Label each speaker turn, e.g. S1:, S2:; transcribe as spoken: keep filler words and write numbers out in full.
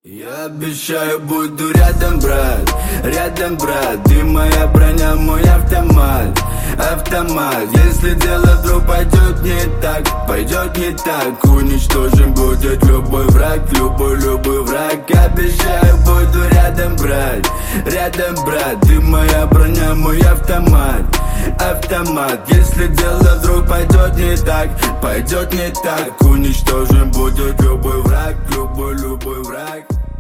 S1: Я обещаю, буду рядом, брат, рядом, брат. Ты моя броня, мой автомат, автомат. Если дело вдруг пойдет не так, пойдет не так, уничтожим будет любой враг, любой, любой враг. Обещаю, буду рядом, брат, рядом, брат. Ты моя броня, мой автомат, автомат. Если дело вдруг пойдет не так, пойдет не так, уничтожим будет любой враг, любой, любой враг.